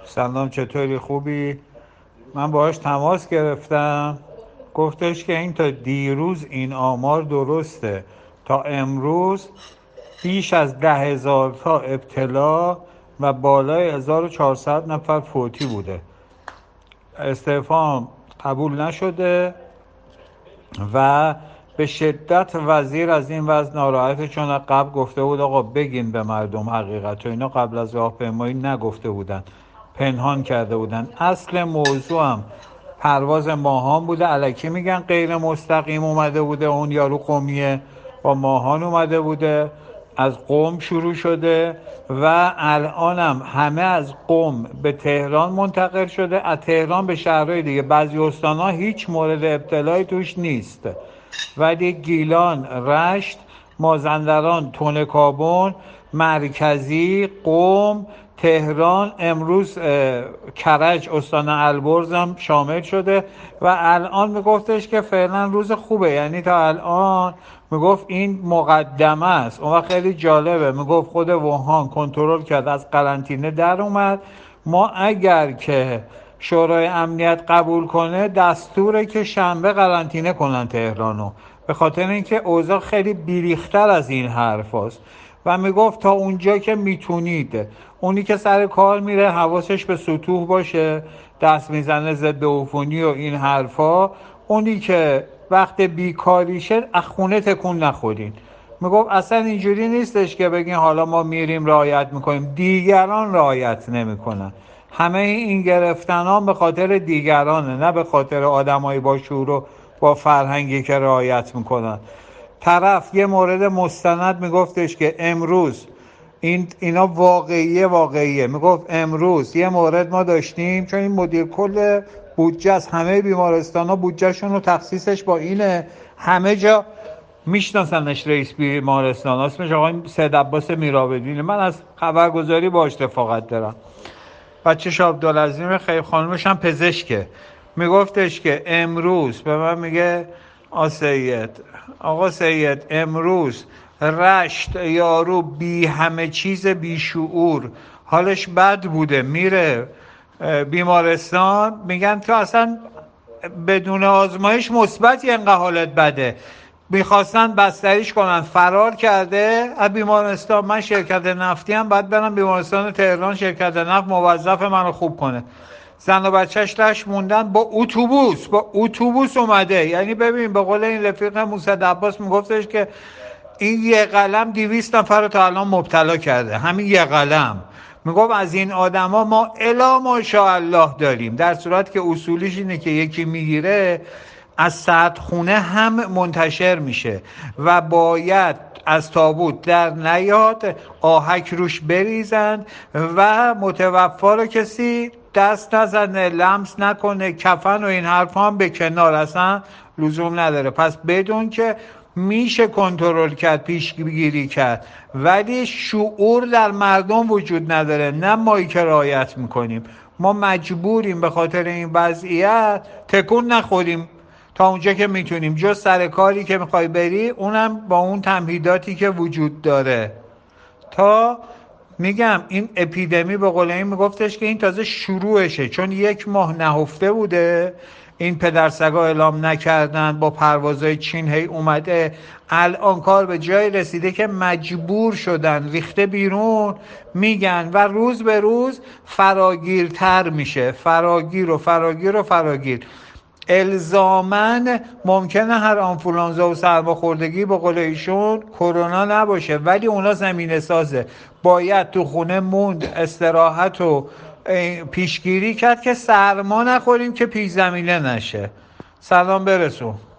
سلام، چطوری؟ خوبی؟ من باهاش تماس گرفتم، گفتش که این تا دیروز این آمار درسته، تا امروز بیش از 10,000 تا ابتلا و بالای 1400 نفر فوتی بوده. استعفام قبول نشده و به شدت وزیر از این وضع ناراحته، چون قبل گفته بود آقا بگین به مردم حقیقت و اینا. قبل از راهپیمایی نگفته بودن، پنهان کرده بودن. اصل موضوع هم پرواز ماهان بوده، الکی میگن غیر مستقیم اومده بوده، اون یارو قومیه با ماهان اومده بوده، از قم شروع شده و الانم همه از قم به تهران منتقل شده، از تهران به شهرهای دیگه. بعضی استانها هیچ مورد ابتلایی توش نیست، ولی گیلان، رشت، مازندران، تونکابون، مرکزی، قم، تهران، امروز کرج استان البرز هم شامل شده و الان میگفتش که فعلا روز خوبه، یعنی تا الان میگفت این مقدمه است. اون وقت خیلی جالبه، میگفت خود ووهان کنترل کرد، از قرنطینه در اومد. ما اگر که شورای امنیت قبول کنه دستوره که شنبه قرنطینه کنن تهرانو، به خاطر اینکه اوضاع خیلی بیریختر از این حرف هست. و میگفت تا اونجا که میتونید، اونی که سر کار میره حواسش به سطوح باشه، دست میزنه ضد عفونی و این حرفا. اونی که وقت بیکاریشه از خونه تکون نخورین. میگفت اصلا اینجوری نیستش که بگین حالا ما میریم رعایت میکنیم، دیگران رعایت نمیکنن. همه این گرفتن ها به خاطر دیگرانه، نه به خاطر آدمایی با شعور و با فرهنگی که رعایت میکنن. طرف یه مورد مستند میگفتش که امروز اینا واقعیه. میگفت امروز یه مورد ما داشتیم، چون این مدیر کل بودجه از همه بیمارستان ها بودجهشون رو تخصیصش با اینه، همه جا میشناسنش. رئیس بیمارستان اسمش آقای سید عباس میرابدینه، من از خبرگزاری باش رفاقت دارم. بچه عبدالعظیم خیلی، خانمش هم پزشکه. میگفتش که امروز به من میگه آقا سید امروز رشت یارو بی همه چیز، بی شعور، حالش بد بوده، میره بیمارستان، میگن تو اصلا بدون آزمایش مثبتی، انقدر حالت بده. میخواستن بستریش کنن، فرار کرده از بیمارستان. من شرکت نفتی هم باید برم بیمارستان تهران، شرکت نفت موظف منو خوب کنه. زن و بچهش لش موندن، با اتوبوس اومده. یعنی ببین، به قول این رفیق موسد عباس میگفتش که این یه قلم 200 نفر رو تا الان مبتلا کرده، همین یه قلم. میگم از این آدما ما الا ماشاءالله داریم، در صورت که اصولیش اینه که یکی میگیره از سطح خونه هم منتشر میشه و باید از تابوت در نیاد، آهک روش بریزن و متوفا رو کسی دست نزنه، لمس نکنه، کفن و این حرف هم به کنار، اصلا لزوم نداره. پس بدون که میشه کنترل کرد، پیشگیری کرد، ولی شعور در مردم وجود نداره، نه مایی که رعایت میکنیم. ما مجبوریم به خاطر این وضعیت تکون نخوریم تا اونجا که میتونیم، جز سر کاری که میخوای بری، اونم با اون تمهیداتی که وجود داره. تا میگم این اپیدمی به قول این میگفتش که این تازه شروعشه، چون 1 ماه نهفته بوده، این پدرسگا اعلام نکردن، با پروازهای چین هی اومده، الان کار به جای رسیده که مجبور شدن ریخته بیرون، میگن و روز به روز فراگیرتر میشه، فراگیر. الزامن ممکنه هر آنفولانزا و سرماخوردگی به قول ایشون کرونا نباشه، ولی اونا زمینه سازه. باید تو خونه موند، استراحت و پیشگیری کرد که سرما نخوریم که پیش زمینه نشه. سلام برسون.